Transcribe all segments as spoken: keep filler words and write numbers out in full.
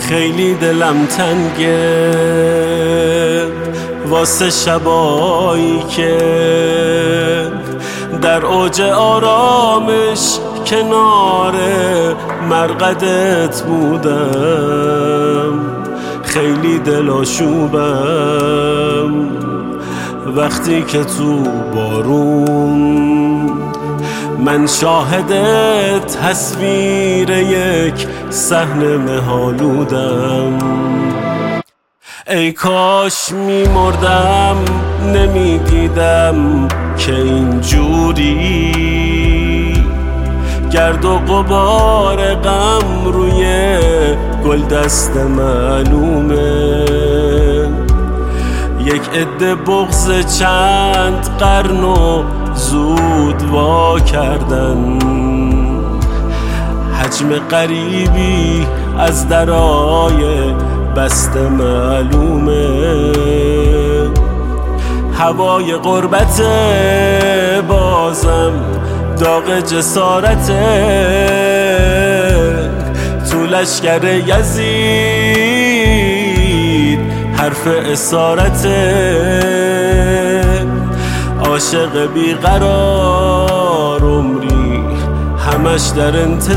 خیلی دلم تنگه واسه شبایی که در اوج آرامش کنار مرقدت بودم. خیلی دلاشوبم وقتی که تو بارون من شاهد تصویر یک صحنه مه‌آلودم. ای کاش می مردم نمی دیدم که اینجوری گرد و غبار غم روی گل دست معلومه. یک عده بغض چند قرن و زود وا کردن، حجم غریبی از درای بسته معلومه. هوای غربت بازم داغ جسارت تو لشکر یزید حرف اسارت. عاشق بیقرار عمری همش در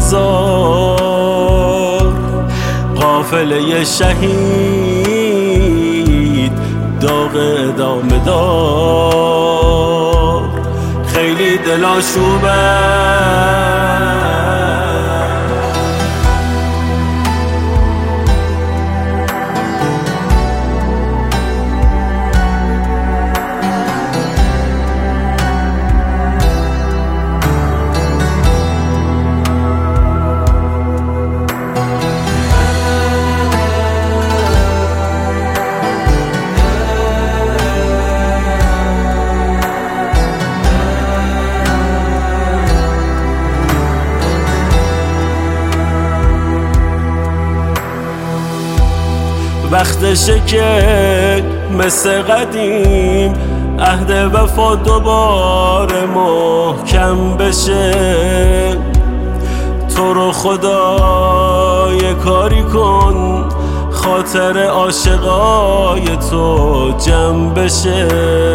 انتظار، قافله شهید داغ ادامه دار. خیلی دلاشوبم وقتشه که مثل قدیم عهد وفا دوباره محکم بشه. تو رو خدا یه کاری کن خاطر عاشقای تو جمع بشه.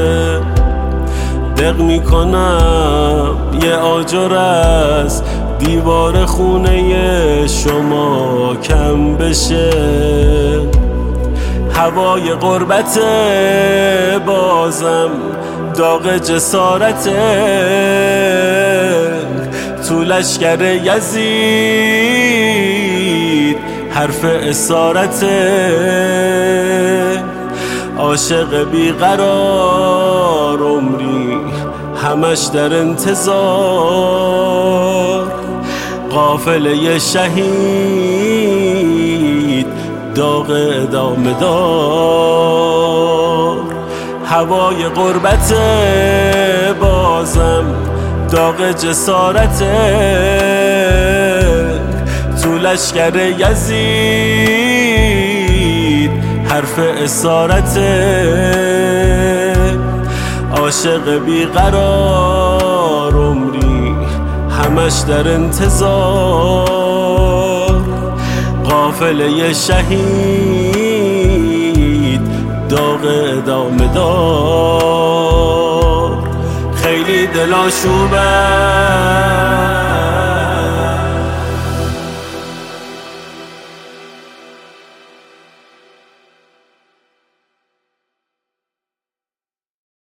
دق میکنم یه آجر از دیوار خونه شما کم بشه. هوای غربت بازم داغ جسارت تو لشکر یزید حرف اسارت. عاشق بیقرار عمری همش در انتظار، قافله شهید داغ ادامه دار. هوای غربت بازم داغ جسارت تو لشکر یزید حرف اسارت. عاشق بیقرار عمری همش در انتظار، قافله شهید داغ ادامه دار. خیلی دلاشوبم